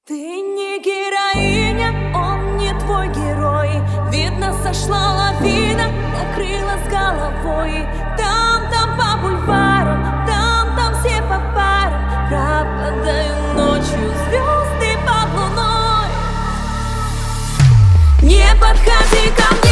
Ты не героиня, он не твой герой. Видно, сошла лавина, накрыла с головой. Там по бульварам, там все по парам. Пропадаю ночью, звезды под луной. Не подходи ко мне.